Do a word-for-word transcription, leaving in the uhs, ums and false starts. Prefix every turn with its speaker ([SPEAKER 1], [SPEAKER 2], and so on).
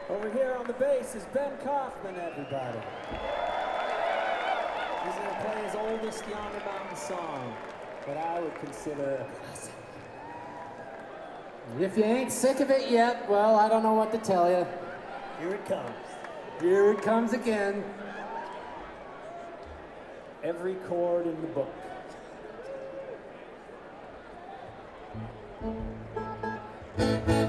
[SPEAKER 1] Over here on the bass is Ben Kaufman, everybody. He's going to play his oldest Yonder Mountain song that I would consider a classic.
[SPEAKER 2] If you ain't sick of it yet, well, I don't know what to tell you.
[SPEAKER 1] Here it comes.
[SPEAKER 2] Here it comes again.
[SPEAKER 1] Every chord in the book.
[SPEAKER 2] Thank you.